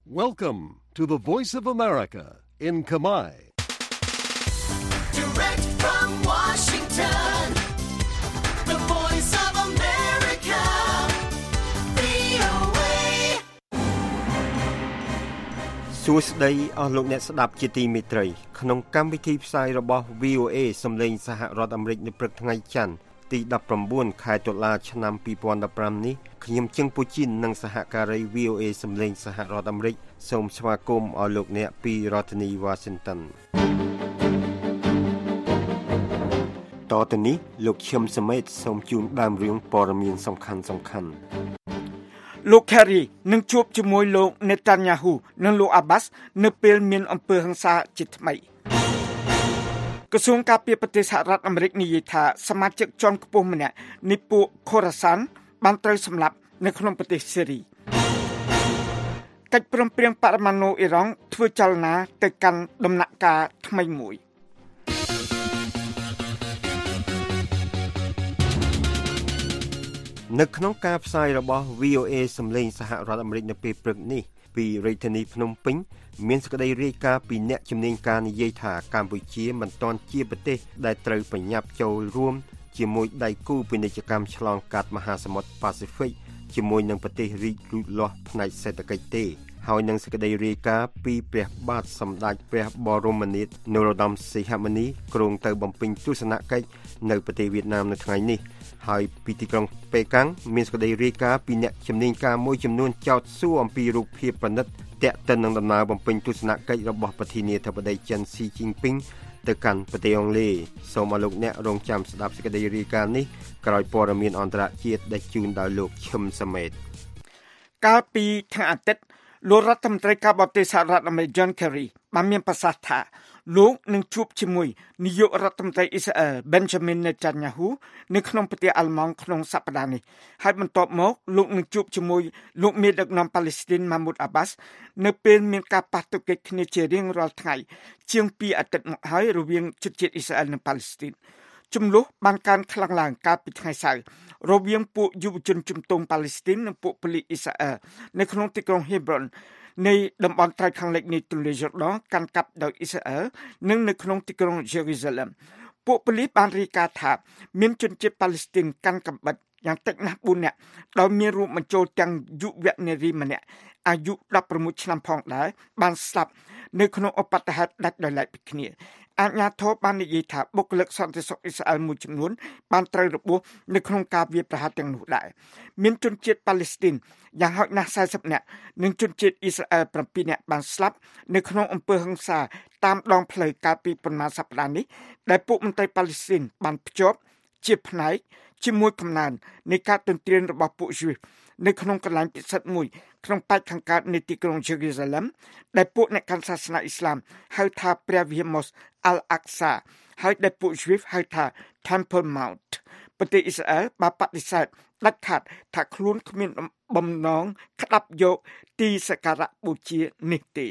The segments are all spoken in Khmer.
Welcome to the Voice of America in Khmer. Direct from Washington, the Voice of America, VOA. សួស្តីអស់លោកអ្នកស្ដាប់ជាទីមេត្រីក្នុងកម្មវិធីផ្សាយរបស់ VOA សំឡេងសហរដ្ឋអាមេរិកនៅព្រឹកថ្ងៃច័ន្ទទី19ខែតុលាឆ្នាំ2015នេះខ្ញុំជឹងពូជីននិងសហការី VOA សំឡេងសហរដ្ឋអាមេរិកសូមស្វាគមន៍អស់លោកអ្នកពីរដ្ឋធានី Washington តទៅនេះលោកឈឹមសមេតសូមជូនដើមរឿងព័ត៌មានសំខាន់លោក Kerry នឹងជួបជាមួយលោក Netanyahu និងលោក Abbas នៅពេលមានអំពើហិង្សាជាថ្មីក្រសួងការពារប្រទេសសហរដ្ឋអាមេរិកនិយាយថាសមាជិកជាន់ខ្ពស់ម្នាក់នៃពួក Khorasan បានត្រូវសម្លាប់នៅក្នុងប្រទេសសេរីកិច្ចព្រមព្រៀងបរមាណុអ៊ីរ៉ង់ធ្វើចលនាទៅកាន់ដំណាក់កាលថ្មីមួយនៅក្នុងការផ្សាយរបស់ VOA សំឡេងសហរដ្ឋអាមេរិកនៅពេលព្រឹកនេះពីរាជធានីភ្នំពេញមានសេចក្តីរាយការណ៍ពីអ្នកជំនាញការនិយាយថាកម្ពុជាមិនទាន់ជាប្រទេសដែលត្រូវបញ្ញត្តិចូលរួមជាមួយដៃគូពាណិជ្ជកម្មឆ្លងកាត់មហាសមុទ្រប៉ាស៊ីហ្វិកជាមួយនឹងប្រទេសរីកលូតលាស់ផ្នែកសេដ្ឋកិច្ចទេហើយនឹងសេចក្តីរាយការណ៍ពីព្រះបាទសម្ដេចព្រះបរមនាថនរោត្តមសីហមុនីគ្រងទៅបំពេញទស្សនកិច្ចនៅប្រទេសវៀតណាមនៅថ្ងៃនេះហើយពីទីក្រុងប៉េកាំងមានសេចក្តីរាយការណ៍ពីអ្នកជំនាញការមួយចំនួនចោទសួរអំពីរូបភាពប្រណិតទាក់ទិននឹងដំណើរបំពេញទស្សនកិច្ចរបស់ប្រធានាធិបតីចិនស៊ីជីនពីងទៅកាន់ប្រទេសអង់គ្លេសសូមឲ្យលោកអ្នករងចាំស្ដាប់សេចក្តីរាយការណ៍នេះក្រោយព័ត៌មានអន្តរជាតិដែលជូនដោយលោកឈឹមសមេតកាលពីថ្ងៃអាទិត្យលោករដ្ឋមន្ត្រីការបរទេសសហរដ្ឋអាមេរិក John Kerry បានមានប្រសាសន៍ថាលោកនឹងជួបជាមួយនាយករដ្ឋមន្ត្រីអ៊ីស្រាអែល Benjamin Netanyahu នៅក្នុងប្រទេសអាល្លឺម៉ង់ក្នុងសប្តាហ៍នេះហើយបន្ទាប់មកលោកនឹងជួបជាមួយលោកមេដឹកនាំប៉ាឡេស្ទីន Mahmoud Abbas នៅពេលមានការប៉ះទង្គិចគ្នាជារៀងរាល់ថ្ងៃជាង2អាទិត្យមកហើយរវាងជនជាតិអ៊ីស្រាអែលនិងប៉ាឡេស្ទីនចំនួនបានកើនខ្លាំងឡើងកាលពីថ្ងៃសៅរ៍រវាងពួកយុវជនជំទង់ប៉ាឡេស្ទីននិងពួកប៉ូលីសអ៊ីស្រាអែលនៅក្នុងទីក្រុង Hebron នៃតំបន់ត្រើយខាងលិចនៃទន្លេយ៉ូដនកាន់កាប់ដោយអ៊ីស្រាអែលនិងនៅក្នុងទីក្រុងយេរូសាឡឹមពួកប៉ូលីសបានរាយការណ៍ថាមានជនជាតិប៉ាឡេស្ទីនកាន់កាំបិតយ៉ាងតិចណាស់4នាក់ដោយមានរួមបញ្ចូលទាំងយុវនារីម្នាក់អាយុ16ឆ្នាំផងដែរបានស្លាប់នៅក្នុងឧបទ្ទហេតុដាច់ដោយឡែកពីគ្នាអាជ្ញាធរបាននិយាយថាបុគ្គលិកសន្តិសុខអ៊ីស្រាអែលមួយចំនួនបានត្រូវរបួសនៅក្នុងការវាយប្រហារទាំងនោះដែរមានជនជាតិប៉ាឡេស្ទីនយ៉ាងហោចណាស់40នាក់និងជនជាតិអ៊ីស្រាអែល7នាក់បានស្លាប់នៅក្នុងអំពើហិង្សាតាមដងផ្លូវកាលពីប្រមាណសប្តាហ៍នេះដែលពួកមន្ត្រីប៉ាឡេស្ទីនបានភ្ជាប់ជាផ្នែកជាមួយកំណើននៃការទន្ទ្រានរបស់ពួកយូសនៅក្នុងកន្លែងពិសិដ្ឋមួយក្នុងប៉ែកខាងកើតនៃទីក្រុងយេរូសាឡឹមដែលពួកអ្នកកាន់សាសនាអ៊ីស្លាមហៅថាព្រះវិហារ Mosque Al-Aqsa ហើយដែលពួកយូសហៅថា Temple Mount ប្រទេសអ៊ីស្រាអែលបានបដិសេធដាច់ខាតថាខ្លួនគ្មានបំណងក្តាប់យកទីសក្ការៈបូជានេះទេ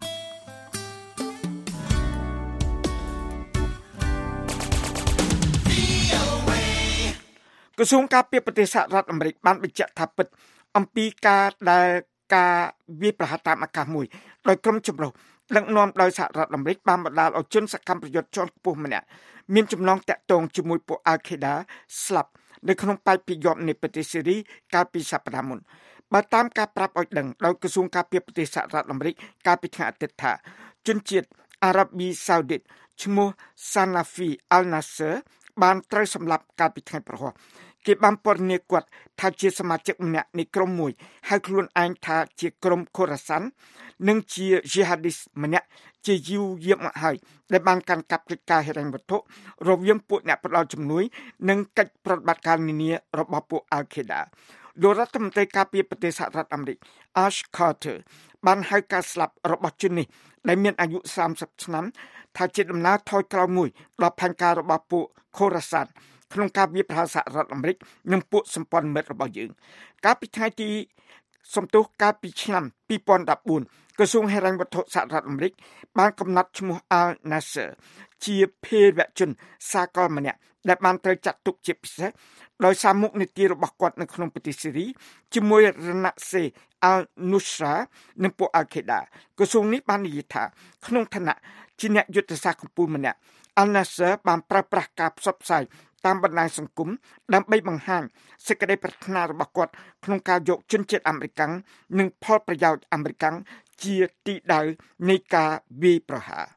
ក្រសួងការពារប្រទេសសហរដ្ឋអាមេរិកបានបញ្ជាក់ថាពិតអំពីការវាយប្រហារតាមអាកាសមួយដោយក្រុមចម្រុះដឹកនាំដោយសហរដ្ឋអាមេរិកបានបណ្ដាលឲ្យជនសកម្មប្រយុទ្ធជាន់ខ្ពស់ម្នាក់មានចំណងតាក់ទងជាមួយពួក Al-Qaeda ស្លាប់នៅក្នុងប៉ែកពីយប់នៃប្រទេសសេរីកាលពីសប្តាហ៍មុនបើតាមការប្រាប់ឲ្យដឹងដោយក្រសួងការពារប្រទេសសហរដ្ឋអាមេរិកកាលពីថ្ងៃអាទិត្យថាជនជាតិអារ៉ាប៊ីសាអូឌីតឈ្មោះ Sanafi Al-Nasser បានត្រូវសម្លាប់កាលពីថ្ងៃព្រហស្បតិ៍គេបានពណ៌នាគាត់ថាជាសមាជិកម្នាក់នៃក្រុមមួយហើយខ្លួនឯងថាជាក្រុម Khorasan និងជា Jihadist ម្នាក់ជាយូរយាមមកហើយដែលបានកាន់កាប់កិច្ចការហិរញ្ញវត្ថុរវាងពួកអ្នកផ្ដល់ជំនួយនិងកិច្ចប្រតិបត្តិការនានារបស់ពួក Al-Qaeda លោករដ្ឋមន្ត្រីការពារប្រទេសសហរដ្ឋអាមេរិក Ash Carter បានហៅការស្លាប់របស់ជននេះដែលមានអាយុ30ឆ្នាំថាជាដំណើរថយក្រោយមួយដល់ផែនការរបស់ពួក Khorasan ក្នុងការវាយប្រហារសហរដ្ឋអាមេរិកនិងពួកសម្ព័ន្ធមិត្តរបស់យើងកាលពីថ្ងៃទីសំទោសកាលពីឆ្នាំ2014ក្រសួងហិរញ្ញវត្ថុសហរដ្ឋអាមេរិកបានកំណត់ឈ្មោះ Al Nasser ជាភេរវជនសាកលម្នាក់ដែលបានត្រូវចាត់ទុកជាពិសេសដោយសារមុខនីតិរបស់គាត់នៅក្នុងប្រទេសស៊េរីជាមួយរណសេរី Al-Nusra និងពួក Al-Qaeda ក្រសួងនេះបាននិយាយថាក្នុងឋានៈជាអ្នកយុទ្ធសាស្ត្រកម្ពុជាម្នាក់ Al-Nasser បានប្រើប្រាស់ការផ្សព្វផ្សាយតាមបណ្ដាញសង្គមដើម្បីបង្ហាញសេចក្តីប្រាថ្នារបស់គាត់ក្នុងការយកជនជាតិអាមេរិកនិងផលប្រយោជន៍អាមេរិកជាទីដៅនៃការវាយប្រហារ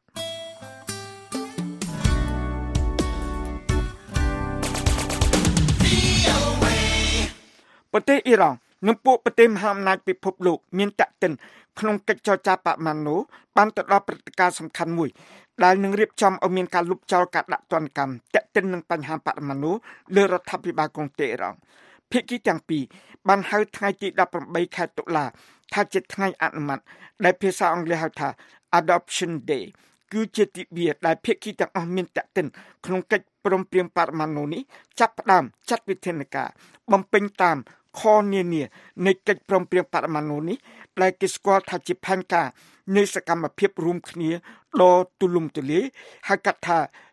ប្រទេសអ៊ីរ៉ង់និងពួកប្រទេសមហាអំណាចពិភពលោកមានតាក់ទិនក្នុងកិច្ចចរចាបរិមាណូបានទៅដល់ព្រឹត្តិការណ៍សំខាន់មួយដែលនឹងរៀបចំឲ្យមានការលុបចោលការដាក់ទណ្ឌកម្មតាក់ទិននឹងបញ្ហាបរិមាណូលើរដ្ឋាភិបាលក្រុងតេហ៍រ៉ង់ភាគីទាំងពីរបានហៅថ្ងៃទី18ខែតុលាថាជាថ្ងៃអនុម័តដែលភាសាអង់គ្លេសហៅថា Adoption Day គឺជាទិវាដែលភាគីទាំងអស់មានតាក់ទិនក្នុងកិច្ចព្រមព្រៀងបរិមាណូនេះចាប់ផ្ដើមចាត់វិធានការបំពេញតាមខនានានៃកិច្ចព្រមព្រៀងបរិមាណូនេះដែលគេស្គាល់ថាជាផែនការនៃសកម្មភាពរួមគ្នាដ៏ទូលំទូលាយហៅកាត់ថា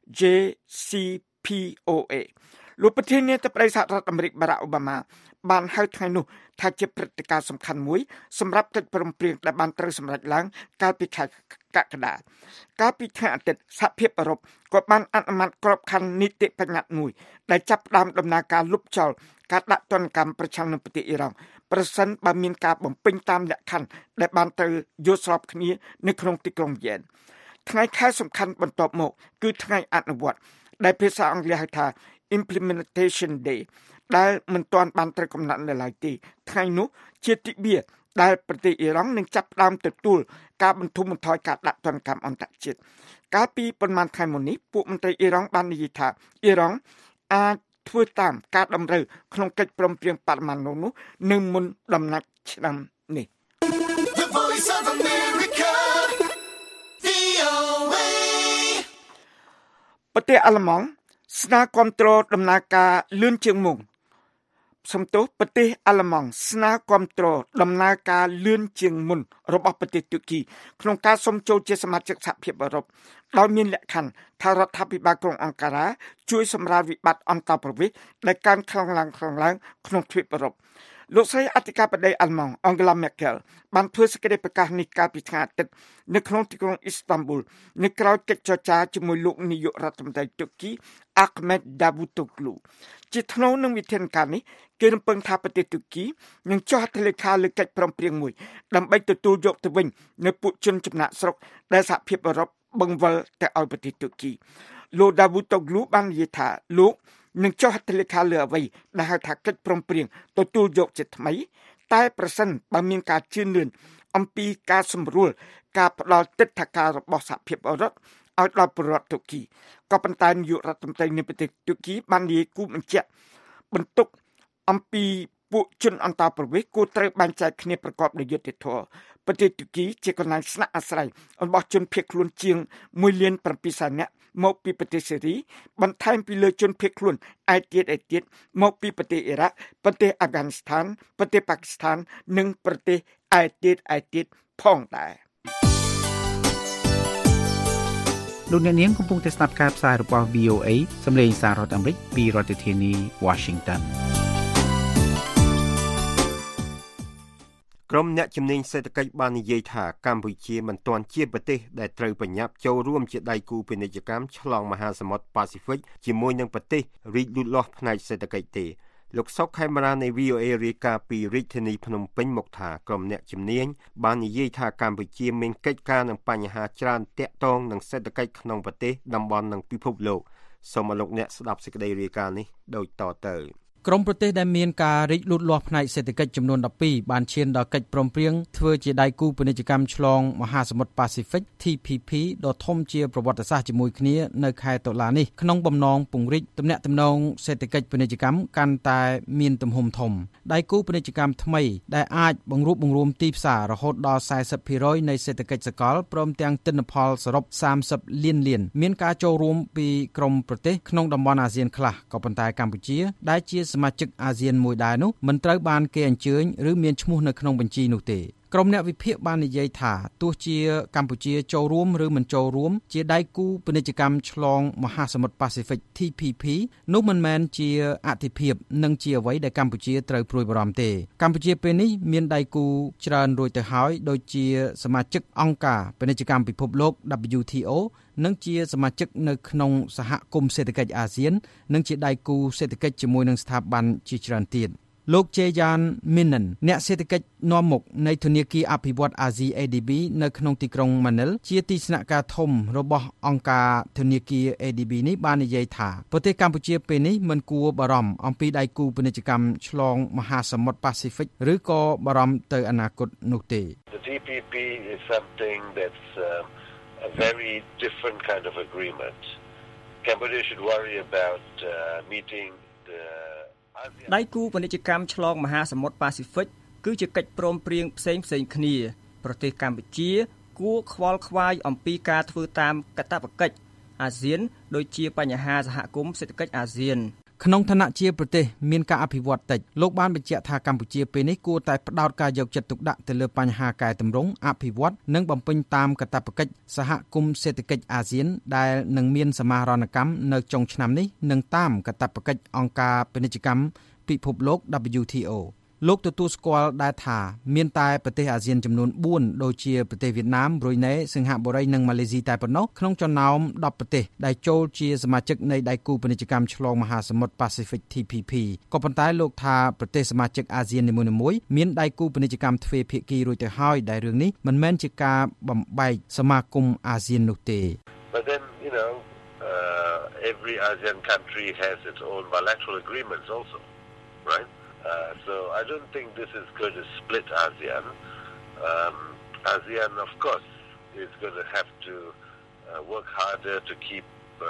JCPOA លោកប្រធានាធិបតីសហរដ្ឋអាមេរិកបារ៉ាក់អូបាម៉ាបានហៅថ្ងៃនោះថាជាព្រឹត្តិការណ៍សំខាន់មួយសម្រាប់កិច្ចព្រមព្រៀងដែលបានត្រូវសម្រេចឡើងកាលពីខែកក្កដាកាលពីថ្ងៃអាទិត្យសហភាពអឺរ៉ុបក៏បានអនុម័តក្របខ័ណ្ឌនីតិបញ្ញត្តិមួយដែលចាប់ផ្ដើមដំណើរការលុបចោលការដាក់ទណ្ឌកម្មប្រឆាំងនឹងប្រទេសអ៊ីរ៉ង់ប្រសិនបើមានការបំពេញតាមលក្ខខណ្ឌដែលបានត្រូវយល់ស្របគ្នានៅក្នុងទីក្រុងវៀនថ្ងៃខែសំខាន់បន្ទាប់មកគឺថ្ងៃអនុវត្តដែលភាសាអង់គ្លេសហៅថា Implementation Day ដែលមិនទាន់បានត្រូវកំណត់នៅឡើយទេថ្ងៃនោះជាទិវាដែលប្រទេសអ៊ីរ៉ង់នឹងចាប់ផ្ដើមទទួលការបន្ធូរបន្ថយការដាក់ទណ្ឌកម្មអន្តរជាតិកាលពីប្រមាណខែមុននេះពួកមន្ត្រីអ៊ីរ៉ង់បាននិយាយថាអ៊ីរ៉ង់អាចធ្វើតាមការតម្រូវក្នុងកិច្ចព្រមព្រៀងបរិមាណូនោះនៅមុនដំណាច់ឆ្នាំនេះ The Voice of America, VOA ប្រទេសអាល្លឺម៉ង់ស្នើគាំទ្រដំណើរការលឿនជាងមុនប្រទេសអាល្លឺម៉ង់ស្នើគាំទ្រដំណើរការលឿនជាងមុនរបស់ប្រទេសទូគីក្នុងការសុំចូលជាសមាជិកសហភាពអឺរ៉ុបដោយមានលក្ខខណ្ឌថារដ្ឋាភិបាលក្រុងអង្ការ៉ាជួយសម្រាលវិបត្តិអន្តរប្រវេសន៍ដែលកើនខ្លាំងឡើងក្នុងទ្វីបអឺរ៉ុបលោកស្រីអធិការបតីអាល្លឺម៉ង់ Angela Merkel បានធ្វើសេចក្តីប្រកាសនេះកាលពីថ្ងៃអាទិត្យនៅក្នុងទីក្រុងអ៊ីស្តង់ប៊ុលនៅក្រៅកិច្ចចរចាជាមួយលោកនាយករដ្ឋមន្ត្រីទូគី Ahmed Davutoglu ជាថ្នូវនឹងវិធានការនេះគេរំពឹងថាប្រទេសទូគីនឹងចុះហត្ថលេខាលើកិច្ចព្រមព្រៀងមួយដើម្បីទទួលយកទៅវិញនៅពួកជនចំណាក់ស្រុកដែលសហភាពអឺរ៉ុបបង្វិលទៅឲ្យប្រទេសទូគីលោក Davutoglu បាននិយាយថាលោកនឹងចុះហត្ថលេខាលើអ្វីដែលហៅថាកិច្ចព្រមព្រៀងទទួលយកជាថ្មីតែប្រសិនបើមានការជឿនលឿនអំពីការសម្រួលការផ្ដល់ទិដ្ឋាការរបស់សហភាពអឺរ៉ុបឲ្យដល់ប្រជាពលរដ្ឋទូគីក៏ប៉ុន្តែនាយករដ្ឋមន្ត្រីនៃប្រទេសទូគីបាននិយាយគូបញ្ជាក់បន្ទុកអំពីពួកជនអន្តរប្រវេសន៍គួរត្រូវបែងចែកគ្នាប្រកបដោយយុត្តិធម៌ប្រទេសទូគីជាកន្លែងស្នាក់អាស្រ័យរបស់ជនភៀសខ្លួនជាង1.7 លាននាក់មកពីប្រទេសស៊េរីបន្ថែមពីលើជនភៀសខ្លួនឯទៀតមកពីប្រទេសអ៊ីរ៉ាក់ប្រទេសអាហ្វហ្គានីស្ថានប្រទេសប៉ាគីស្ថាននិងប្រទេសឯទៀតផងដែរលោកអ្នកនាងកំពុងតែស្ដាប់ការផ្សាយរបស់ VOA សម្លេងសាររដ្ឋអាមេរិកពីរដ្ឋធានី Washington ក្រុមអ្នកជំនាញសេដ្ឋកិច្ចបាននិយាយថាកម្ពុជាមិនទាន់ជាប្រទេសដែលត្រូវបញ្ញាប់ចូលរួមជាដៃគូពាណិជ្ជកម្មឆ្លងមហាសមុទ្រប៉ាស៊ីហ្វិកជាមួយនឹងប្រទេសរីកលូតលាស់ផ្នែកសេដ្ឋកិច្ចទេលោកសុកខេមរានៃ VOA រាយការណ៍ពីរាជធានីភ្នំពេញមកថាក្រុមអ្នកជំនាញបាននិយាយថាកម្ពុជាមានកិច្ចការនឹងបញ្ហាច្រើនទាក់ទងនឹងសេដ្ឋកិច្ចក្នុងប្រទេសតំបន់និងពិភពលោកសូមអរលោកអ្នកស្ដាប់សេចក្តីរាយការណ៍នេះដូចតទៅក្រុមប្រទេសដែលមានការរីកលូតលាស់ផ្នែកសេដ្ឋកិច្ចចំនួន12បានឈានដល់កិច្ចព្រមព្រៀងធ្វើជាដៃគូពាណិជ្ជកម្មឆ្លងមហាសមុទ្រប៉ាស៊ីហ្វិក TPP ដ៏ធំជាប្រវត្តិសាស្ត្រជាមួយគ្នានៅខែតុលានេះក្នុងបំណងពង្រីកទំនាក់ទំនងសេដ្ឋកិច្ចពាណិជ្ជកម្មកាន់តែមានទំហំធំដៃគូពាណិជ្ជកម្មថ្មីដែលអាចបង្រួបបង្រួមទីផ្សាររហូតដល់ 40% នៃសេដ្ឋកិច្ចសកលព្រមទាំងទិន្នផលសរុប30 លានមានការចូលរួមពីក្រុមប្រទេសក្នុងតំបន់អាស៊ានខ្លះក៏ប៉ុន្តែកម្ពុជាដែលជាសមាជិកអាស៊ានមួយដែរនោះមិនត្រូវបានគេអញ្ជើញឬមានឈ្មោះនៅក្នុងបញ្ជីនោះទេក្រុមអ្នកវិភាគបាននិយាយថាទោះជាកម្ពុជាចូលរួមឬមិនចូលរួមជាដៃគូពាណិជ្ជកម្មឆ្លងមហាសមុទ្រប៉ាស៊ីហ្វិក TPP នោះមិនមែនជាអតិភិបនិងជាអ្វីដែលកម្ពុជាត្រូវព្រួយបារម្ភទេកម្ពុជាពេលនេះមានដៃគូច្រើនរួចទៅហើយដូចជាសមាជិកអង្គការពាណិជ្ជកម្មពិភពលោក WTO និងជាសមាជិកនៅក្នុងសហគមន៍សេដ្ឋកិច្ចអាស៊ាននិងជាដៃគូសេដ្ឋកិច្ចជាមួយនឹងស្ថាប័នជាច្រើនទៀតលោកជេយ៉ានមីនិនអ្នកសេដ្ឋកិច្ចនាំមុខនៃធនាគារអភិវឌ្ឍន៍អាស៊ី ADB នៅក្នុងទីក្រុងម៉ានីលជាទីស្នាក់ការធំរបស់អង្គការធនាគារ ADB នេះបាននិយាយថាប្រទេសកម្ពុជាពេលនេះមិនគួរបារម្ភអំពីដៃគូពាណិជ្ជកម្មឆ្លងមហាសមុទ្រប៉ាស៊ីហ្វិកឬក៏បារម្ភទៅអនាគតនោះទេ The TPP is something that's a very different kind of agreement. Cambodia should worry about meeting the ដៃគូពាណិជ្ជកម្មឆ្លងមហាសមុទ្រប៉ាស៊ីហ្វិកគឺជាកិច្ចព្រមព្រៀងផ្សេងគ្នាប្រទេសកម្ពុជាគួរខ្វល់ខ្វាយអំពីការធ្វើតាមកាតព្វកិច្ចអាស៊ានដូចជាបញ្ហាសហគមន៍សេដ្ឋកិច្ចអាស៊ានក្នុងឋានៈជាប្រទេសមានការអភិវឌ្ឍតិចលោកបានបញ្ជាក់ថាកម្ពុជាពេលនេះគួរតែផ្ដោតការយកចិត្តទុកដាក់ទៅលើបញ្ហាកែតម្រង់អភិវឌ្ឍនិងបំពេញតាមកាតព្វកិច្ចសហគមន៍សេដ្ឋកិច្ចអាស៊ានដែលនឹងមានសមាហរណកម្មនៅចុងឆ្នាំនេះនិងតាមកាតព្វកិច្ចអង្គការពាណិជ្ជកម្មពិភពលោក WTO លោកទទួលស្គាល់ដែរថាមានតែប្រទេសអាស៊ានចំនួន4ដូចជាប្រទេសវៀតណាម ប៊្រុយណេ សិង្ហបុរីនិងម៉ាឡេស៊ីតែប៉ុណ្ណោះក្នុងចំណោម10ប្រទេសដែលចូលជាសមាជិកនៃដៃគូពាណិជ្ជកម្មឆ្លងមហាសមុទ្រប៉ាស៊ីហ្វិក TPP ក៏ប៉ុន្តែលោកថាប្រទេសសមាជិកអាស៊ាននីមួយៗមានដៃគូពាណិជ្ជកម្មទ្វេភាគីរួចទៅហើយដែលរឿងនេះមិនមែនជាការបំបែកសមាគមអាស៊ាននោះទេ But then, every ASEAN country has its own bilateral agreements also, right? So I don't think this is going to split ASEAN. ASEAN, of course, is going to have to work harder to keep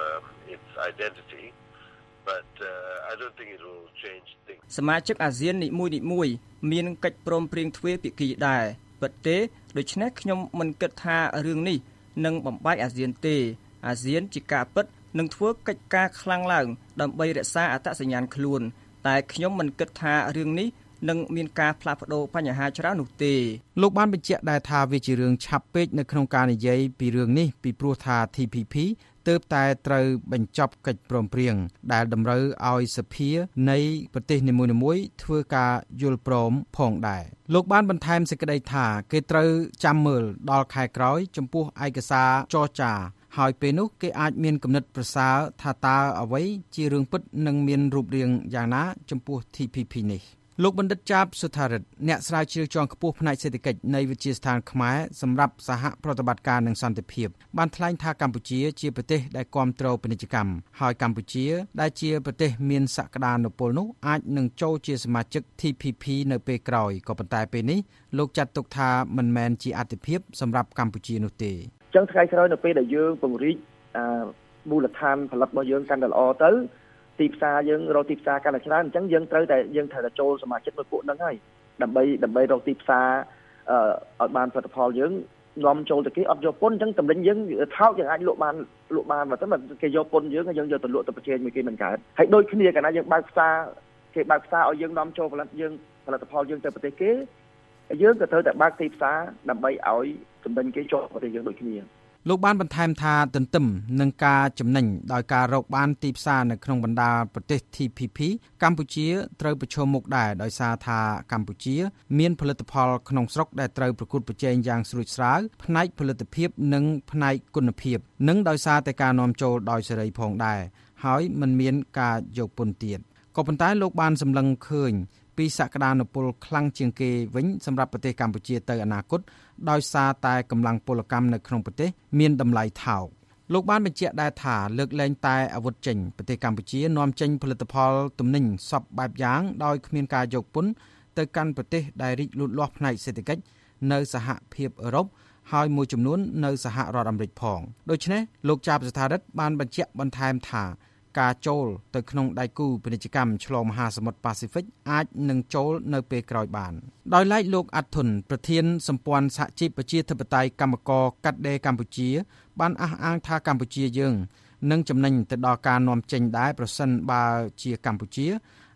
its identity, but I don't think it will change things. សមាជិកអាស៊ាននីមួយៗមានកិច្ចព្រមព្រៀងទ្វេភាគីដែរពិតទេដូច្នេះខ្ញុំមិនគិតថារឿងនេះនឹងបំបែកអាស៊ានទេអាស៊ានជាការពិតនឹងធ្វើកិច្ចការខ្លាំងឡើងដើម្បីរក្សាអត្តសញ្ញាណខ្លួនតែខ្ញុំមិនគិតថារឿងនេះនឹងមានការផ្លាស់ប្ដូរបញ្ហាច្រើននោះទេលោកបានបញ្ជាក់ដែរថាវាជារឿងឆាប់ពេកនៅក្នុងការនិយាយពីរឿងនេះពីព្រោះថា TPP ទើបតែត្រូវបញ្ចប់កិច្ចព្រមព្រៀងដែលតម្រូវឲ្យសភានៃប្រទេសនីមួយៗធ្វើការយល់ព្រមផងដែរលោកបានបន្ថែមសេចក្តីថាគេត្រូវចាំមើលដល់ខែក្រោយចំពោះឯកសារចរចាហើយពេលនោះគេអាចមានគំនិតប្រសើរថាតើអ្វីជារឿងពិតនិងមានរូបរាងយ៉ាងណាចំពោះ TPP នេះលោកបណ្ឌិតចាបសុថារិទ្ធអ្នកស្រាវជ្រាវជាន់ខ្ពស់ផ្នែកសេដ្ឋកិច្ចនៃវិទ្យាស្ថានខ្មែរសម្រាប់សហប្រតិបត្តិការនិងសន្តិភាពបានថ្លែងថាកម្ពុជាជាប្រទេសដែលគាំទ្រពាណិជ្ជកម្មហើយកម្ពុជាដែលជាប្រទេសមានសក្តានុពលនោះអាចនឹងចូលជាសមាជិក TPP នៅពេលក្រោយក៏ប៉ុន្តែពេលនេះលោកចាត់ទុកថាមិនមែនជាអាទិភាពសម្រាប់កម្ពុជានោះទេចឹងថ្ងៃក្រោយនៅពេលដែលយើងពង្រីកមូលដ្ឋានផលិតរបស់យើងកាន់តែល្អទៅទីផ្សារយើងរកទីផ្សារកាន់តែច្រើនអញ្ចឹងយើងត្រូវតែចូលសមាជិកមួយពួកហ្នឹងហើយដើម្បីរកទីផ្សារឲ្យបានផលិតផលយើងនាំចូលទៅគេអត់យកពន្ធអញ្ចឹងតម្រិញយើងថោកយើងអាចលក់បានបើទៅគេយកពន្ធយើងយើងយកទៅលក់ទៅប្រជែងមួយគេមិនកើតហើយដូចគ្នាកាលណាយើងបើកផ្សារគេបើកផ្សារឲ្យយើងនាំចូលផលិតផលយើងទៅប្រទេសគេយើងក៏ត្រូវតែបើកទីផ្សារដើម្បីឲ្យចំណេញគេចូលប្រទេសយើងដូចគ្នាលោកបានបន្ថែមថាទន្ទឹមនឹងការចំណេញដោយការរកបានទីផ្សារនៅក្នុងបណ្ដាប្រទេស TPP កម្ពុជាត្រូវប្រឈមមុខដែរដោយសារថាកម្ពុជាមានផលិតផលក្នុងស្រុកដែលត្រូវប្រកួតប្រជែងយ៉ាងស្រួចស្រាវផ្នែកផលិតភាពនិងផ្នែកគុណភាពនិងដោយសារតែការនាំចូលដោយសេរីផងដែរហើយមិនមានការយកពន្ធទៀតក៏ប៉ុន្តែលោកបានសម្លឹងឃើញពីសក្តានុពលខ្លាំងជាងគេវិញសម្រាប់ប្រទេសកម្ពុជាទៅអនាគតដោយសារតែកម្លាំងពលកម្មនៅក្នុងប្រទេសមានតម្លៃថោកលោកបានបញ្ជាក់ដែរថាលើកលែងតែអាវុធចេញប្រទេសកម្ពុជានាំចេញផលិតផលទំនិញសពបែបយ៉ាងដោយគ្មានការយកពន្ធទៅកាន់ប្រទេសដែលរីកលូតលាស់ផ្នែកសេដ្ឋកិច្ចនៅសហភាពអឺរ៉ុបហើយមួយចំនួននៅសហរដ្ឋអាមេរិកផងដូច្នេះលោកចាបស្ថារិទ្ធបានបញ្ជាក់បន្ថែមថាការចូលទៅក្នុងដៃគូពាណិជ្ជកម្មឆ្លងមហាសមុទ្រប៉ាស៊ីហ្វិកអាចនឹងចូលនៅពេលក្រោយបានដោយឡែកលោកអាត់ធុនប្រធានសម្ព័ន្ធសហជីពប្រជាធិបតេយ្យកម្មករកាត់ដេរកម្ពុជាបានអះអាងថាកម្ពុជាយើងនឹងចំណេញទៅដល់ការនាំចេញដែរប្រសិនបើជាកម្ពុជា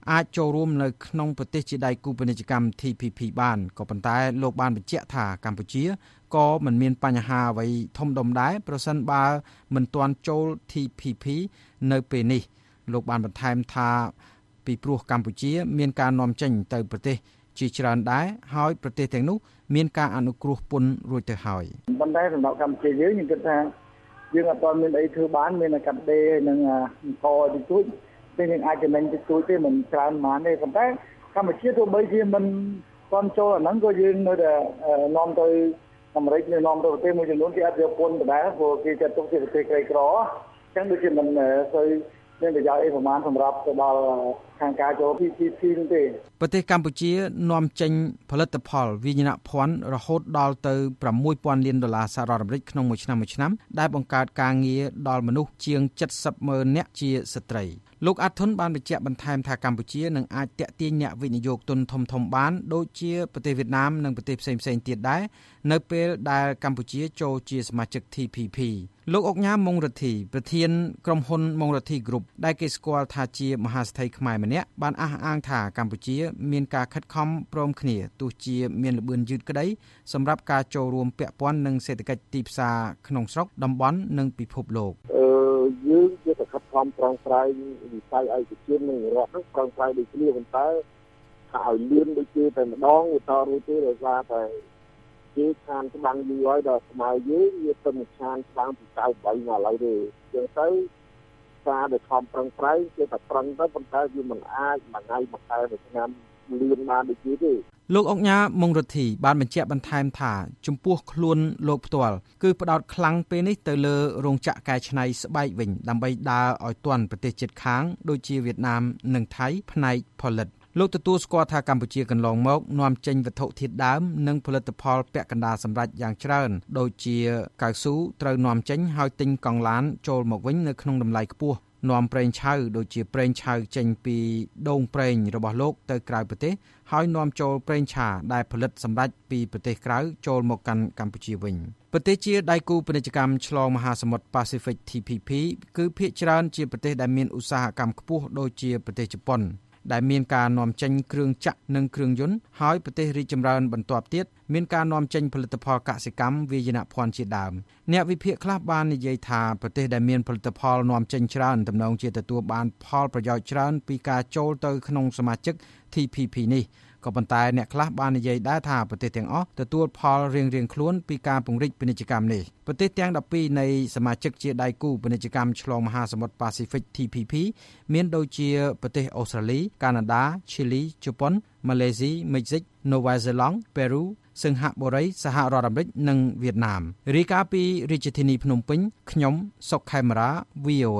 អាចចូលរួមនៅក្នុងប្រទេសជាដៃគូពាណិជ្ជកម្ម TPP បានក៏ប៉ុន្តែលោកបានបញ្ជាក់ថាកម្ពុជាក៏មិនមានបញ្ហាអ្វីធំដុំដែរប្រសិនបើមិនទាន់ចូល TPP នៅពេលនេះលោកបានបន្ថែមថាពីព្រោះកម្ពុជាមានការនាំចេញទៅប្រទេសជាច្រើនដែរហើយប្រទេសទាំងនោះមានការអនុគ្រោះពន្ធរួចទៅហើយប៉ុន្តែសម្រាប់កម្ពុជាយើងគិតថាយើងអត់ទាន់មានអីធ្វើបានមានកាត់ដេរនិងអង្គតិចតួចពេលយើងអាចចំណេញតិចតួចទេមិនច្រើនប៉ុន្មានទេប៉ុន្តែកម្ពុជាទោះបីជាមិនទាន់ចូលអាហ្នឹងក៏យើងនៅតែនាំទៅអាមេរិកនៅនាំទៅប្រទេសមួយចំនួនគេអត់យកពន្ធដែរព្រោះគេចាត់ទុកជាប្រទេសក្រីក្រអញ្ចឹងដូចជាមិនសូវមានប្រយោជន៍អីប្រមាណសម្រាប់ទៅដល់ខាងការចូល TPP នោះទេប្រទេសកម្ពុជានាំចេញផលិតផលវិញ្ញាណភ័ណ្ឌរហូតដល់ទៅ $6,000 លានសហរដ្ឋអាមេរិកក្នុងមួយឆ្នាំដែលបង្កើតការងារដល់មនុស្សជាង 70,000 នាក់ជាស្ត្រីលោកអាត់ធុនបានបញ្ជាក់បន្ថែមថាកម្ពុជានឹងអាចទាក់ទាញអ្នកវិនិយោគទុនធំៗបានដូចជាប្រទេសវៀតណាមនិងប្រទេសផ្សេងៗទៀតដែរនៅពេលដែលកម្ពុជាចូលជាសមាជិក TPP លោកអុកញ៉ាម៉ុងរទ្ធីប្រធានក្រុមហ៊ុនម៉ុងរទ្ធី Group ដែលគេស្គាល់ថាជាមហាសេដ្ឋីខ្មែរម្នាក់បានអះអាងថាកម្ពុជាមានការខិតខំព្រមគ្នាទោះជាមានល្បឿនយឺតក្តីសម្រាប់ការចូលរួមពាក់ព័ន្ធនឹងសេដ្ឋកិច្ចទីផ្សារក្នុងស្រុកតំបន់និងពិភពលោកយើងជាតែខិតខំប្រឹងប្រែងវិស័យឯកជននិងរដ្ឋហ្នឹងប្រឹងប្រែងដូចគ្នាប៉ុន្តែថាឲ្យលឿនដូចជាតែម្ដងវាតរួចទេដោយសារតែគេខានច្បាំងយូរហើយដល់ស្មៅយើងវាទៅខានច្បាំងពី98មកឥឡូវទេអញ្ចឹងទៅសារដែលខំប្រឹងប្រែងគេតែប្រឹងទៅប៉ុន្តែវាមិនអាចមួយថ្ងៃមួយខែមួយឆ្នាំលឿនបានដូចនេះទេលោកអុកញ៉ាម៉ុងរទ្ធីបានបញ្ជាក់បន្ថែមថាចំពោះខ្លួនលោកផ្ទាល់គឺផ្ដោតខ្លាំងពេលនេះទៅលើរោងចក្រកែច្នៃស្បែកវិញដើម្បីដើរឲ្យទាន់ប្រទេសជិតខាងដូចជាវៀតណាមនិងថៃផ្នែកផលិតលោកទទួលស្គាល់ថាកម្ពុជាកន្លងមកនាំចេញវត្ថុធាតុដើមនិងផលិតផលពាក់កណ្ដាលសម្រាប់យ៉ាងច្រើនដូចជាកៅស៊ូត្រូវនាំចេញហើយទិញកង់ឡានចូលមកវិញនៅក្នុងតម្លៃខ្ពស់នាំប្រេងឆៅដូចជាប្រេងឆៅចេញពីដូងប្រេងរបស់លោកទៅក្រៅប្រទេសហើយនាំចូលប្រេងឆាដែលផលិតសម្រាប់ពីប្រទេសក្រៅចូលមកកាន់កម្ពុជាវិញប្រទេសជាដៃគូពាណិជ្ជកម្មឆ្លងមហាសមុទ្រប៉ាស៊ីហ្វិក TPP គឺភាគច្រើនជាប្រទេសដែលមានឧស្សាហកម្មខ្ពស់ដូចជាប្រទេសជប៉ុនដែលមានការនាំចេញគ្រឿងចក្រនិងគ្រឿងយន្តហើយប្រទេសរីកចម្រើនបន្ទាប់ទៀតមានការនាំចេញផលិតផលកសិកម្មវាយនភ័ណ្ឌជាដើមអ្នកវិភាគខ្លះបាននិយាយថាប្រទេសដែលមានផលិតផលនាំចេញច្រើនទំនងជាទទួលបានផលប្រយោជន៍ច្រើនពីការចូលទៅក្នុងសមាជិក TPP នេះក៏ប៉ុន្តែអ្នកខ្លះបាននិយាយដែរថាប្រទេសទាំងអស់ទទួលផលរៀងៗខ្លួនពីការពង្រីកពាណិជ្ជកម្មនេះប្រទេសទាំង12នៃសមាជិកជាដៃគូពាណិជ្ជកម្មឆ្លងមហាសមុទ្រប៉ាស៊ីហ្វិក TPP មានដូចជាប្រទេសអូស្ត្រាលីកាណាដាឈីលីជប៉ុនម៉ាឡេស៊ីមិចស៊ិកនូវែលសេឡង់ប៉េរូសិង្ហបុរីសហរដ្ឋអាមេរិកនិងវៀតណាមរាយការណ៍ពីរាជធានីភ្នំពេញខ្ញុំសុកខេមរា VOA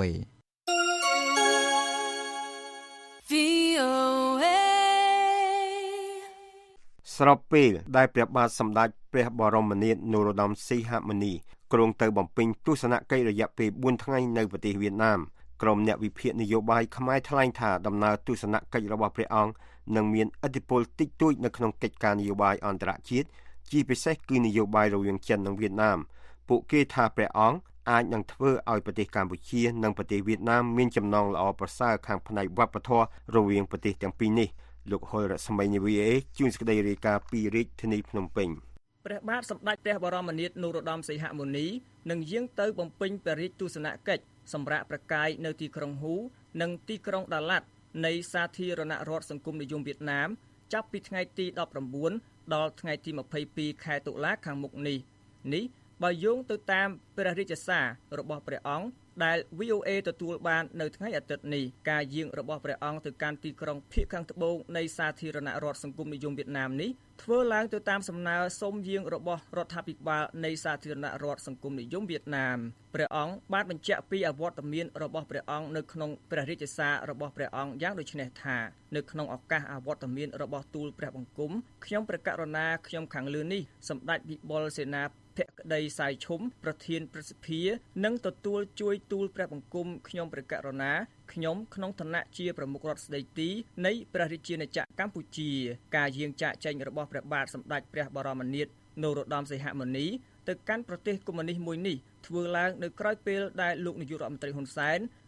ស្របពេលដែលព្រះបាទសម្ដេចព្រះបរមនាថនរោត្តមសីហមុនីគ្រងទៅបំពេញទស្សនកិច្ចរយៈពេល4ថ្ងៃនៅប្រទេសវៀតណាមក្រុមអ្នកវិភាគនយោបាយខ្មែរថ្លែងថាដំណើរទស្សនកិច្ចរបស់ព្រះអង្គនឹងមានឥទ្ធិពលតិចតួចនៅក្នុងកិច្ចការនយោបាយអន្តរជាតិជាពិសេសគឺនយោបាយរវាងចិននិងវៀតណាមពួកគេថាព្រះអង្គអាចនឹងធ្វើឲ្យប្រទេសកម្ពុជានិងប្រទេសវៀតណាមមានចំណងល្អប្រសើរខាងផ្នែកវប្បធម៌រវាងប្រទេសទាំងពីរនេះលោកហុលរស្មីនី VOA ជួនសេចក្តីរាយការណ៍ពីរាជធានីភ្នំពេញព្រះបាទសម្ដេចព្រះបរមនាថនរោត្តមសីហមុនីនឹងយាងទៅបំពេញព្រះរាជទស្សនកិច្ចសម្រាប់ប្រកាយនៅទីក្រុងហ៊ូនិងទីក្រុងដាឡាត់នៃសាធារណរដ្ឋសង្គមនិយមវៀតណាមចាប់ពីថ្ងៃទី19ដល់ថ្ងៃទី22ខែតុលាខាងមុខនេះបើយោងទៅតាមព្រះរាជសាររបស់ព្រះអង្គដែល VOA ទទួលបាននៅថ្ងៃអាទិត្យនេះការយាងរបស់ព្រះអង្គទៅកាន់ទីក្រុងភាគខាងត្បូងនៃសាធារណរដ្ឋសង្គមនិយមវៀតណាមនេះធ្វើឡើងទៅតាមសំណើសុំយាងរបស់រដ្ឋាភិបាលនៃសាធារណរដ្ឋសង្គមនិយមវៀតណាមព្រះអង្គបានបញ្ជាក់ពីអវត្តមានរបស់ព្រះអង្គនៅក្នុងព្រះរាជសាររបស់ព្រះអង្គយ៉ាងដូចនេះថានៅក្នុងឱកាសអវត្តមានរបស់ទូលព្រះបង្គំខ្ញុំព្រះករុណាខ្ញុំខាងលើនេះសម្ដេចវិបុលសេនាភក្តីសាយឈុំប្រធានព្រឹទ្ធសភានិងទទួលជួយទូលព្រះបង្គំខ្ញុំព្រះករុណាខ្ញុំក្នុងឋានៈជាប្រមុខរដ្ឋស្ដីទីនៃព្រះរាជាណាចក្រកម្ពុជាការយាងចាកចេញរបស់ព្រះបាទសម្ដេចព្រះបរមនាថនរោត្តមសីហមុនីទៅកាន់ប្រទេសកុម្មុយនីសមួយនេះធ្វើឡើងនៅក្រោយពេលដែលលោកនាយករដ្ឋមន្ត្រីហ៊ុនសែន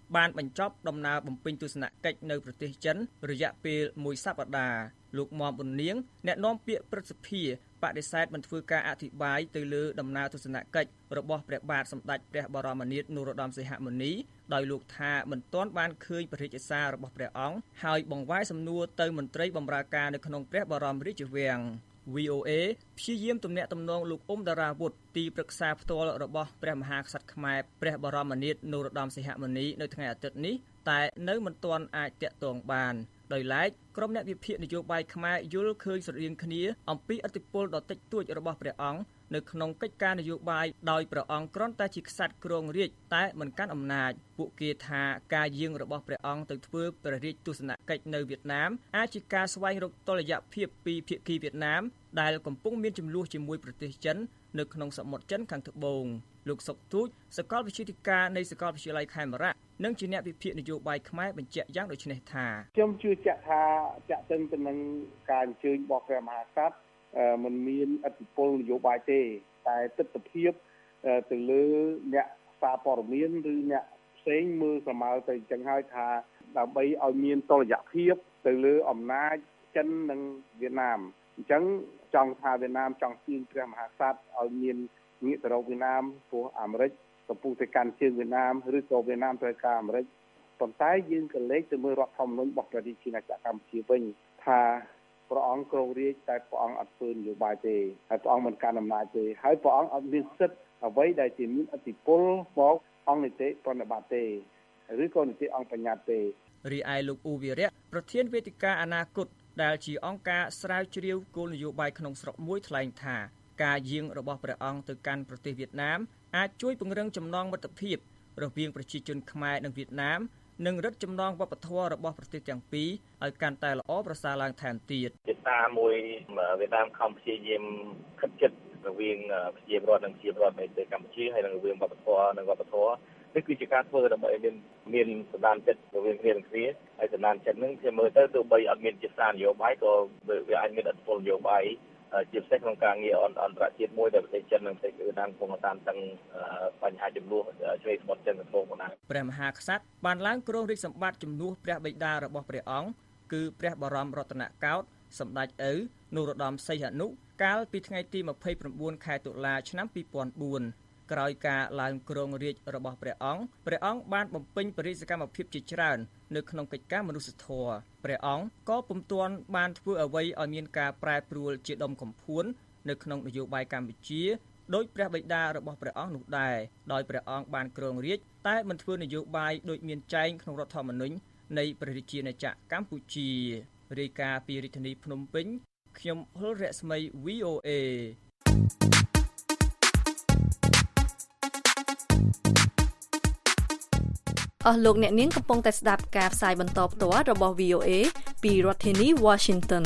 បានបញ្ចប់ដំណើរបំពេញទស្សនកិច្ចនៅប្រទេសចិនរយៈពេល1សប្តាហ៍លោកមុំប៊ុននាងអ្នកនាំពាក្យព្រឹទ្ធសភាបដិសេធមិនធ្វើការអធិប្បាយទៅលើដំណើរទស្សនកិច្ចរបស់ព្រះបាទសម្ដេចព្រះបរមនាថនរោត្តមសីហមុនីដោយលោកថាមិនទាន់បានឃើញព្រះរាជសាររបស់ព្រះអង្គហើយបង្វែរសំណួរទៅមន្ត្រីបម្រើការនៅក្នុងព្រះបរមរាជវាំង VOA ព្យាយាមទំនាក់ទំនងលោកអ៊ុំតារាវុធទីប្រឹក្សាផ្ទាល់របស់ព្រះមហាក្សត្រខ្មែរព្រះបរមនាថនរោត្តមសីហមុនីនៅថ្ងៃអាទិត្យនេះតែនៅមិនទាន់អាចតាក់ទងបានដោយឡែកក្រុមអ្នកវិភាគនយោបាយខ្មែរយល់ឃើញស្រដៀងគ្នាអំពីឥទ្ធិពលដ៏តិចតួចរបស់ព្រះអង្គនៅក្នុងកិច្ចការនយោបាយដោយព្រះអង្គគ្រាន់តែជាក្សត្រគ្រងរាជ្យតែមិនកាន់អំណាចពួកគេថាការយាងរបស់ព្រះអង្គទៅធ្វើព្រះរាជទស្សនកិច្ចនៅវៀតណាមអាចជាការស្វែងរកតុល្យភាពពីភាគីវៀតណាមដែលកំពុងមានជម្លោះជាមួយប្រទេសចិននៅក្នុងសមុទ្រចិនខាងត្បូងលោកសុកទូចសាកលវិទ្យាធិការនៃសាកលវិទ្យាល័យខេមរៈនិងជាអ្នកវិភាគនយោបាយខ្មែរបញ្ជាក់យ៉ាងដូចនេះថាខ្ញុំជឿជាក់ថាចាក់ទៅនឹងការអញ្ជើញរបស់ព្រះមហាក្សត្រมันមានឥទ្ធិពលនយោបាយទេតែទស្សនវិជ្ជាទៅលើអ្នកសារព័ត៌មានឬអ្នកផ្សេងមើលស្មើទៅអញ្ចឹងហើយថាដើម្បីឲ្យមានតុល្យភាពទៅលើអំណាចចិននិងវៀតណាមអញ្ចឹងចង់ថាវៀតណាមចង់ទាញព្រះមហាក្សត្រឲ្យមានងាកទៅរកវៀតណាមព្រោះអាមេរិកកំពុងតែកាន់ជើងវៀតណាមឬក៏វៀតណាមត្រូវការអាមេរិកប៉ុន្តែយើងក៏លេចទៅមើលរដ្ឋធម្មនុញ្ញរបស់ព្រះរាជាណាចក្រកម្ពុជាវិញថាព្រះអង្គគ្រងរាជ្យតែព្រះអង្គអត់ធ្វើនយោបាយទេហើយព្រះអង្គមិនកាន់អំណាចទេហើយព្រះអង្គអត់មានសិទ្ធិអ្វីដែលជាមានឥទ្ធិពលមកអង្គនីតិប្រណិប័តទេឬក៏នីតិអង្គបញ្ញត្តិទេរីឯលោកអ៊ូវីរៈប្រធានវេទិកាអនាគតដែលជាអង្គការស្រាវជ្រាវគោលនយោបាយក្នុងស្រុកមួយថ្លែងថាការយាងរបស់ព្រះអង្គទៅកាន់ប្រទេសវៀតណាមអាចជួយពង្រឹងចំណងមិត្តភាពរវាងប្រជាជនខ្មែរនិងវៀតណាមនិងរឹតចំណងវប្បធម៌របស់ប្រទេសទាំងពីរឲ្យកាន់តែល្អប្រសើរឡើងថែមទៀតជាតាមួយវៀតណាមខំព្យាយាមខិតជិតរវាងប្រជាពលរដ្ឋនិងប្រជាពលរដ្ឋនៃប្រទេសកម្ពុជាហើយនិងរវាងវប្បធម៌និងវប្បធម៌នេះគឺជាការធ្វើដើម្បីមានសន្តានចិត្តរវាងគ្នាហើយសន្តានចិត្តនឹងគេមើលទៅទោះបីអត់មានជាសារនយោបាយក៏វាអាចមានឥទ្ធិពលនយោបាយជាពិសេសក្នុងការងារអន្តរជាតិមួយដែលប្រទេសចិននិងប្រទេសវៀតណាមកំពុងតានតឹងបញ្ហាចំនួនឆ្វេងសមុទ្រចិនកំពុងបណ្ដាលព្រះមហាក្សត្របានឡើងគ្រងរាជសម្បត្តិជំនួសព្រះបិតារបស់ព្រះអង្គគឺព្រះបរមរតនកោដ្ឋសម្ដេចឪនរោត្តមសីហនុកាលពីថ្ងៃទី29ខែតុលាឆ្នាំ2004ក្រោយការឡើងគ្រងរាជ្យរបស់ព្រះអង្គបានបំពេញបរិយាកម្មភាពជាច្រើននៅក្នុងកិច្ចការមនុស្សធម៌ព្រះអង្គក៏ពុំទាន់បានធ្វើអ្វីឲ្យមានការប្រែប្រួលជាដុំកំភួននៅក្នុងនយោបាយកម្ពុជាដោយព្រះបិតារបស់ព្រះអង្គនោះដែរដោយព្រះអង្គបានគ្រងរាជ្យតែមិនធ្វើនយោបាយដូចមានចែងក្នុងរដ្ឋធម្មនុញ្ញនៃព្រះរាជាណាចក្រកម្ពុជារាយការណ៍ពីរាជធានីភ្នំពេញខ្ញុំហុលរស្មី VOA អស់លោកអ្នកនាងកំពុងតែស្ដាប់ការផ្សាយបន្តផ្ទាល់របស់ VOA ពីរដ្ឋធានី Washington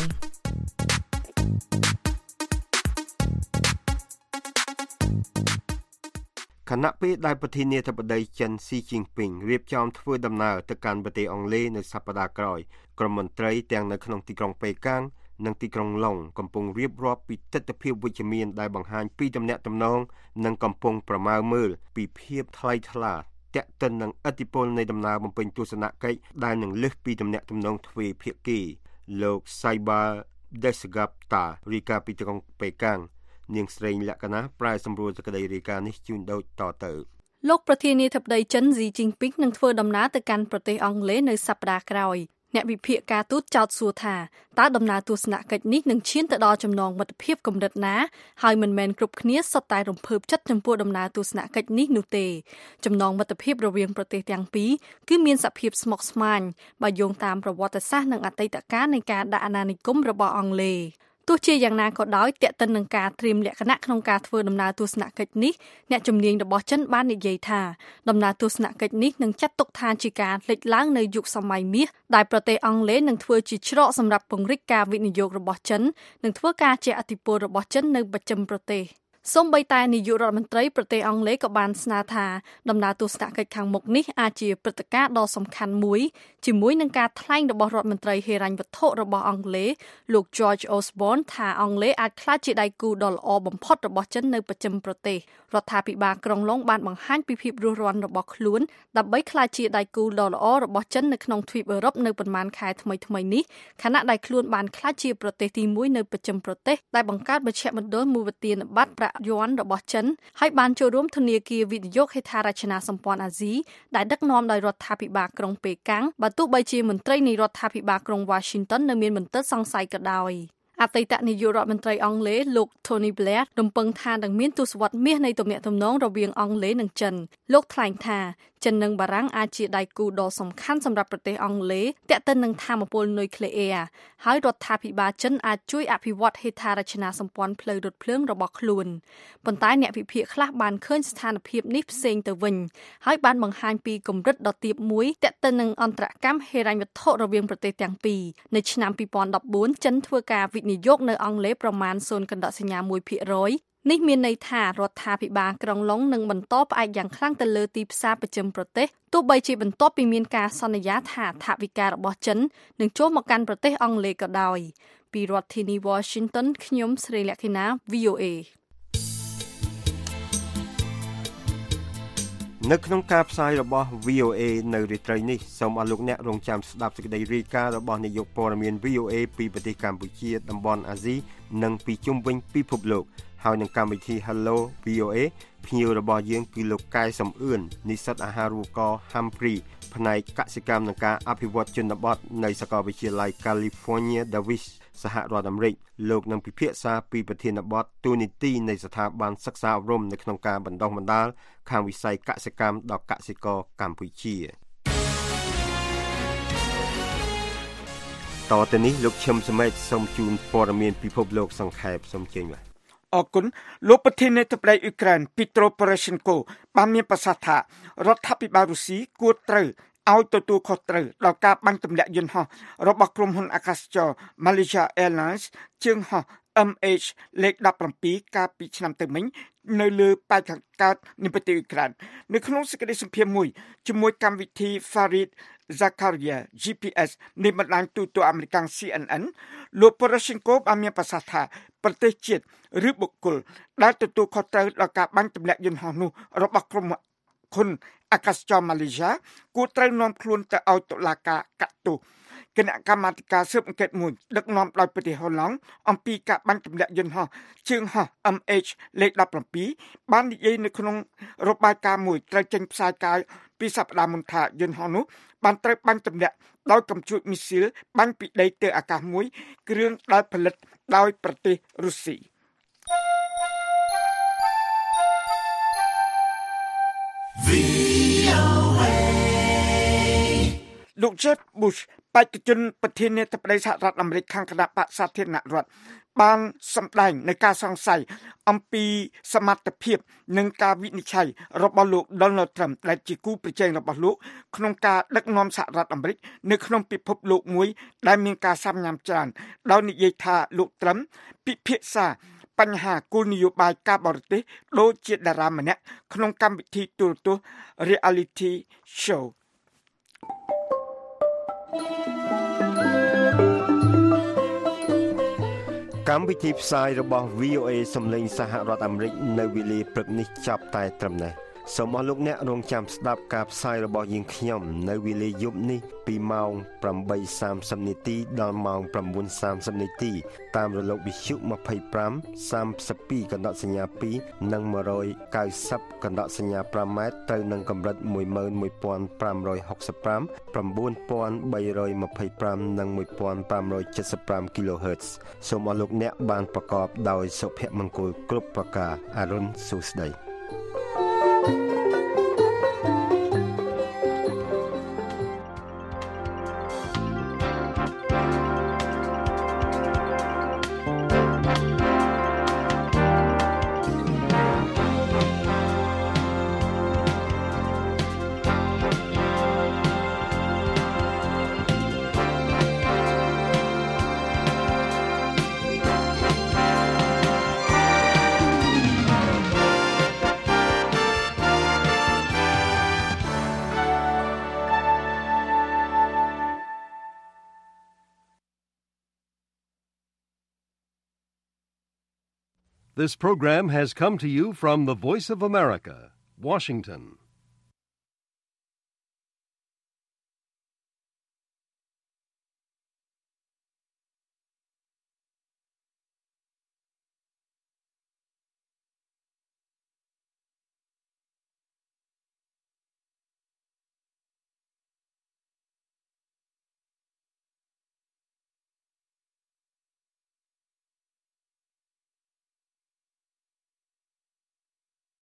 ខណៈពេលដែលប្រធានាធិបតីចិនស៊ីជីនពីងរៀបចំធ្វើដំណើរទៅកាន់ប្រទេសអង់គ្លេសនៅសប្តាហ៍ក្រោយក្រុមមន្ត្រីទាំងនៅក្នុងទីក្រុងប៉េកាំងនិងទីក្រុងឡុងកំពុងរៀបរាប់ពីទស្សនវិជ្ជាវិជ្ជមានដែលបង្ហាញពីទំនាក់ទំនងនិងកំពុងប្រមាលមើលពីភាពថ្លៃថ្លាតាក់ទិននឹងឥទ្ធិពលនៃដំណើរបំពេញទស្សនកិច្ចដែលនឹងលើសពីទំនាក់ទំនងទ្វេភាគីលោក Saiba Desgapta រាយការណ៍ពីទីក្រុងប៉េកាំងនាងស្រីលក្ខណៈប្រែសម្រួលសេចក្តីរាយការណ៍នេះជូនដូចតទៅលោកប្រធានាធិបតីចិនស៊ីជីនពីងនឹងធ្វើដំណើរទៅកាន់ប្រទេសអង់គ្លេសនៅសប្តាហ៍ក្រោយអ្នកវិភាគការទូតចោទសួរថាតើដំណើរទស្សនកិច្ចនេះនឹងឈានទៅដល់ចំណងមិត្តភាពកម្រិតណាហើយមិនមែនគ្រប់គ្នាសុទ្ធតែរំភើបចិត្តចំពោះដំណើរទស្សនកិច្ចនេះនោះទេចំណងមិត្តភាពរវាងប្រទេសទាំងពីរគឺមានសភាពស្មុគស្មាញបើយោងតាមប្រវត្តិសាស្ត្រនិងអតីតកាលនៃការដាក់អាណានិគមរបស់អង់គ្លេសទោះជាយ៉ាងណាក៏ដោយទាក់ទិននឹងការត្រៀមលក្ខណៈក្នុងការធ្វើដំណើរទស្សនកិច្ចនេះអ្នកជំនាញរបស់ចិនបាននិយាយថាដំណើរទស្សនកិច្ចនេះនឹងចាត់ទុកថាជាការលេចឡើងនៅយុគសម័យមាសដែលប្រទេសអង់គ្លេសនឹងធ្វើជាច្រកសម្រាប់ពង្រីកការវិនិយោគរបស់ចិននិងធ្វើការជះឥទ្ធិពលរបស់ចិននៅបស្ចិមប្រទេសសូម្បីតែនាយករដ្ឋមន្ត្រីប្រទេសអង់គ្លេសក៏បានស្នើថាដំណើរទស្សនកិច្ចខាងមុខនេះអាចជាព្រឹត្តិការណ៍ដ៏សំខាន់មួយជាមួយនឹងការថ្លែងរបស់រដ្ឋមន្ត្រីហិរញ្ញវត្ថុរបស់អង់គ្លេសលោក George Osborne ថាអង់គ្លេសអាចក្លាយជាដៃគូដ៏ល្អបំផុតរបស់ចិននៅបស្ចិមប្រទេសរដ្ឋាភិបាលក្រុងឡុងបានបង្ហាញពីភាពរស់រានរបស់ខ្លួនដើម្បីក្លាយជាដៃគូដ៏ល្អរបស់ចិននៅក្នុងទ្វីបអឺរ៉ុបនៅប៉ុន្មានខែថ្មីៗនេះខណៈដែលខ្លួនបានក្លាយជាប្រទេសទី1នៅបស្ចិមប្រទេសដែលបង្កើតមជ្ឈមណ្ឌលមូលវិទ្យាបត្រប្រាក់យួនរបស់ចិនហើយបានចូលរួមធនាគារវិនិយោគហេដ្ឋារចនាសម្ព័ន្ធអាស៊ីដែលដឹកនាំដោយរដ្ឋាភិបាលក្រុងប៉េកាំងបើទោះបីជាមន្ត្រីនៃរដ្ឋាភិបាលក្រុង Washington នៅមានមន្ទិលសង្ស័យក៏ដោយអតីតនាយករដ្ឋមន្ត្រីអង់គ្លេសលោក Tony Blair រំពឹងថានឹងមានទស្សវត្សរ៍មាសនៃទំនាក់ទំនងរវាងអង់គ្លេសនិងចិនលោកថ្លែងថាចិននិងបារាំងអាចជាដៃគូដ៏សំខាន់សម្រាប់ប្រទេសអង់គ្លេសទាក់ទិននឹងថាមពលនុយក្លេអ៊ែរហើយរដ្ឋាភិបាលចិនអាចជួយអភិវឌ្ឍហេដ្ឋារចនាសម្ព័ន្ធផ្លូវរថភ្លើងរបស់ខ្លួនប៉ុន្តែអ្នកវិភាគខ្លះបានឃើញស្ថានភាពនេះផ្សេងទៅវិញហើយបានបង្ហាញពីកម្រិតដ៏ទាបមួយទាក់ទិននឹងអន្តរកម្មហិរញ្ញវត្ថុរវាងប្រទេសទាំងពីរនៅឆ្នាំ2014ចិនធ្វើការវិនិយោគនៅអង់គ្លេសប្រមាណ 0.1% នេះមានន័យថារដ្ឋាភិបាលក្រុងឡុងនឹងបន្តផ្អែកយ៉ាងខ្លាំងទៅលើទីផ្សារបស្ចិមប្រទេសទោះបីជាបន្ទាប់ពីមានការសន្យាថាថវិការបស់ចិននឹងចូលមកកាន់ប្រទេសអង់គ្លេសក៏ដោយពីរដ្ឋធានី Washington ខ្ញុំស្រីលក្ខិណា VOA នៅក្នុងការផ្សាយរបស់ VOA នៅរាត្រីនេះសូមអរលោកអ្នករងចាំស្ដាប់សេចក្តីរាយការណ៍របស់នាយកព័ត៌មាន VOA ពីប្រទេសកម្ពុជាតំបន់អាស៊ីនិងពីជុំវិញពិភពលោកហើយនឹងកម្មវិធី Hello VOA ភ្ញៀវរបស់យើងគឺលោកកែសំអឿននិស្សិតអាហារូបករណ៍ Humphrey ផ្នែកកសិកម្មនិងការអភិវឌ្ឍជនបទនៅសាកលវិទ្យាល័យ California Davis សហរដ្ឋអាមេរិកលោកនឹងពិភាក្សាពីប្រធានបទទូនីតិនៃស្ថាប័នសិក្សាអប់រំនៅក្នុងការបណ្ដុះបណ្ដាលខាងវិស័យកសិកម្មដល់កសិករកម្ពុជាតទៅនេះលោកឈឹមសមេតសូមជូនព័ត៌មានពិភពលោកសង្ខេបសូមជើញបាទអរគុណលោកប្រធានាធិបតីអ៊ុយក្រែន Petro Poroshenko បានមានប្រសាសន៍ថារដ្ឋាភិបាលរុស្ស៊ីគួរត្រូវឲ្យទទួលខុសត្រូវដល់ការបាញ់ទម្លាក់យន្តហោះរបស់ក្រុមហ៊ុនអាកាសចរ Malaysia Airlines ជើងហោះ MH លេខ17កាលពីឆ្នាំទៅមិញនៅលើប៉ែកខាងកើតនៃប្រទេសអ៊ុយក្រែននៅក្នុងសេចក្តីសម្ភាសន៍មួយជាមួយកម្មវិធី Farid Zakaria GPS នៃបណ្ដាញទូតអាមេរិក CNN លោក Poroshenko បានមានប្រសាសន៍ថាប្រទេសជាតិឬបុគ្គលដែលទទួលខុសត្រូវដល់ការបាញ់ទម្លាក់យន្តហោះនោះរបស់ក្រុមហ៊ុនអាកាសចរម៉ាឡេស៊ីគួរត្រូវនាំខ្លួនទៅឲ្យតុលាការកាត់ទោសគណៈកម្មាធិការស៊ើបអង្កេតមួយដឹកនាំដោយប្រទេសហូឡង់អំពីការបាញ់ទម្លាក់យន្តហោះជើងហោះ MH លេខ17បាននិយាយនៅក្នុងរបាយការណ៍មួយត្រូវចេញផ្សាយកាលពីសប្តាហ៍មុនថាយន្តហោះនោះបានត្រូវបាញ់ទម្លាក់ដោយកំជួចមីស៊ីលបាញ់ពីដីទៅអាកាសមួយគ្រឿងដែលផលិតដោយប្រទេសរុស្ស៊ីលោក Jeb Bush បេក្ខជនប្រធានាធិបតីសហរដ្ឋអាមេរិកខាងគណៈបក្សសាធារណរដ្ឋបានសម្ដែងនៅការសង្ស័យអំពីសមត្ថភាពនិងការវិនិច្ឆ័យរបស់លោក Donald Trump ដែលជាគូប្រជែងរបស់លោកក្នុងការដឹកនាំសហរដ្ឋអាមេរិកនៅក្នុងពិភពលោកមួយដែលមានការសាមញ្ញច្រើនដោយនិយាយថាលោក Trump ពិភាក្សាបញ្ហាគោលនយោបាយការបរទេសដូចជាតារាម្នាក់ក្នុងកម្មវិធីទូរទស្សន៍ Reality Show កម្មវិធីផ្សាយរបស់ VOA សំឡេងសហរដ្ឋអាមេរិកនៅវេលាព្រឹកនេះចាប់តែត្រឹមនេះសូមអរលោកអ្នករងចាំស្ដាប់ការផ្សាយរបស់យើងខ្ញុំនៅវេលាយប់នេះពីម៉ោង 8:30 នាទីដល់ម៉ោង 9:30 នាទីតាមរលកវិទ្យុ25 32កណ្ដកសញ្ញា2និង190កណ្ដកសញ្ញា5ម៉ែត្រត្រូវនឹងកម្រិត 11565 9325 និង 1575 kHz សូមអរលោកអ្នកបានប្រកបដោយសុភមង្គលគ្រប់ប្រការអរុនសុស្ដី This program has come to you from the Voice of America, Washington.